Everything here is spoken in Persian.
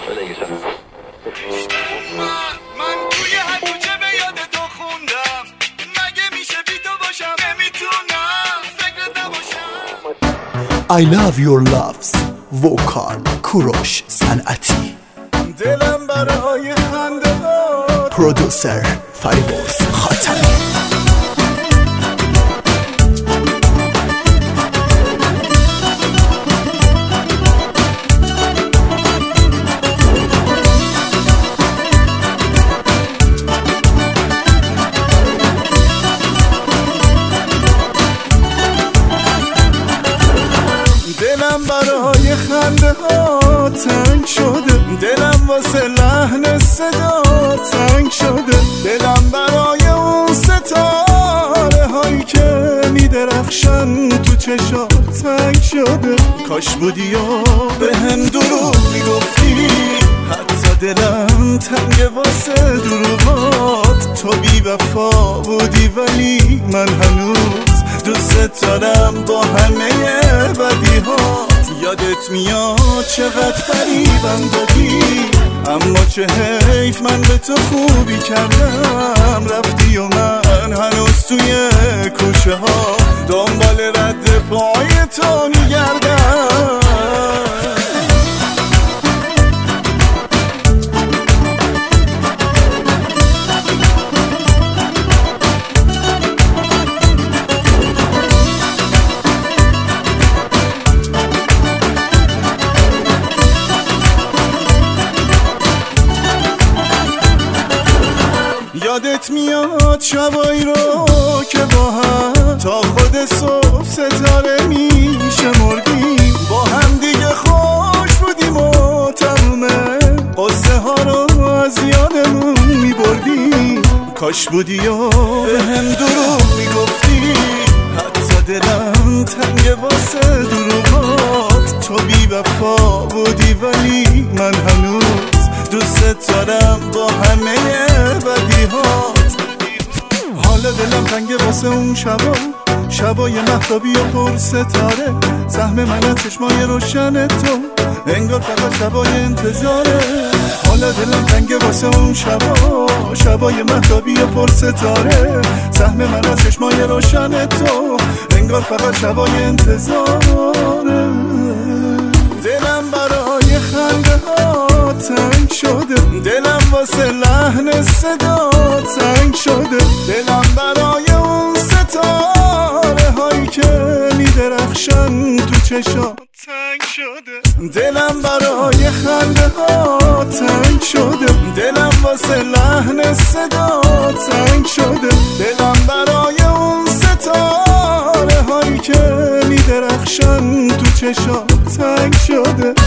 من توی هر کوچه به یاد تو خوندم، مگه میشه بی تو باشم، نمیتونم فکرت نباشم. I love your loves وکال کوروش صنعتی، دلم برای خنده پرودوسر فریبرز خاتمی. دلم برای خنده ها تنگ شده، دلم واسه لحن صدا تنگ شده، دلم برای اون ستاره هایی که میدرخشن تو چشا تنگ شده. کاش بودی و به هم دروغ میگفتی، حتی دلم تنگ واسه دروغات. تو بی وفا بودی ولی من هنوز دوست دارم با همه بدیهات. یادت میاد چقدر فریبم دادی، اما چه حیف من به تو خوبی کردم. رفتی و من هنوز توی کوچه ها دنبال رد پای تو میگردم. یادت میاد شبایی رو که با هم تا خود صبح ستاره میشمردیم، با هم دیگه خوش بودیم و تموم قصه ها رو از یادمون میبردیم. کاش بودی و به هم دروغ میگفتی، حتی دلم تنگ واسه دروغات. تو بی وفا بودی ولی من هنوز دوست دارم با همه بدیهات. حالا دلم تنگ واسه اون شبای مهتابی و پر ستاره، سهم من از چشمای روشن تو انگار فقط شبای انتظاره. حالا دلم تنگ واسه اون شبای مهتابی و پر ستاره، سهم من از چشمای روشن تو انگار فقط شبای انتظاره. دلم برای خنده ها تنگ شده، دلم واسه لحن صدا تنگ شده، دلم برای اون ستاره هایی که میدرخشن تو چشا تنگ شده. دلم برای خنده ها تنگ شده، دلم واسه لحن صدا تنگ شده، دلم برای اون ستاره هایی که میدرخشن تو چشا تنگ شده.